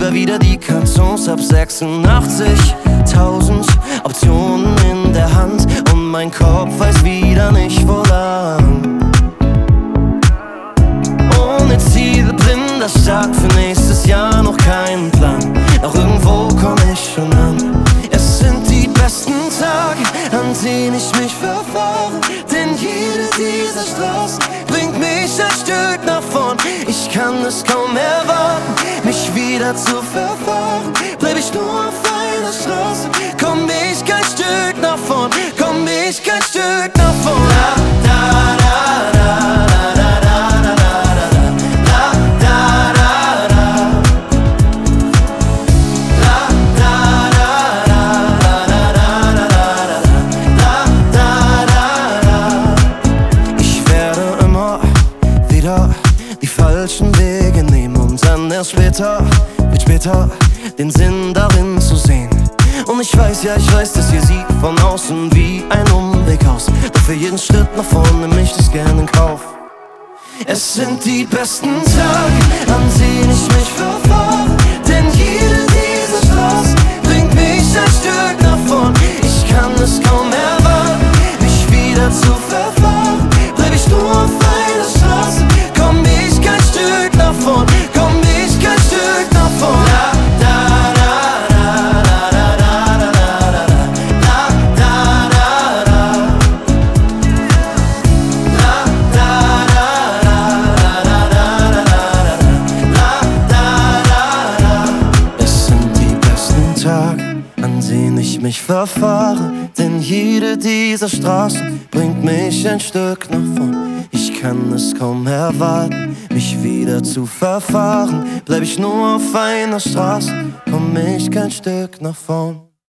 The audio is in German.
lieber wieder die Kartons ab 86.000 Optionen in der Hand und mein Kopf weiß wieder nicht wo lang. Ohne Ziele, blinder Start für nächstes Jahr, noch keinen Plan, doch irgendwo komm ich schon an. Es sind die besten Tage, an denen ich mich verfahre, denn jede dieser Straßen bringt mich ein Stück nach vorn. Ich kann es kaum erwarten, mich wieder zu verfahren. Bleib ich nur auf einer Straße, komm ich kein Stück nach vorn, komm ich kein Stück nach vorn. La, da, da, da, da, da, da, da, da, da, da, da. La, da, da, da, da, da, da, da, da. Ich werde immer wieder die falschen Wege nehmen, um dann erst später, wird später, den Sinn darin zu sehen. Und ich weiß, ja, ich weiß, dass ihr sieht von außen wie ein Umweg aus, doch für jeden Schritt nach vorne nehme ich das gerne in Kauf. Es sind die besten Tage, an denen ich mich verfahre, denn jede dieser Straßen bringt mich ein Stück nach vorn. Ich kann es kaum erwarten, mich wieder zu verfahren. Bleib ich nur auf einer Straße, komm ich kein Stück nach vorn, komm ich kein Stück nach vorn. La, da, da, da, da, da, da, da, da, da, da, da. La, da, da, da, da, da, da, da, da. Es sind die besten Tage, an denen ich mich verfahre, denn jede dieser Straßen bringt mich ein Stück nach vorn. Ich kann es kaum erwarten, mich wieder zu verfahren. Bleib ich nur auf einer Straße, komm ich kein Stück nach vorn.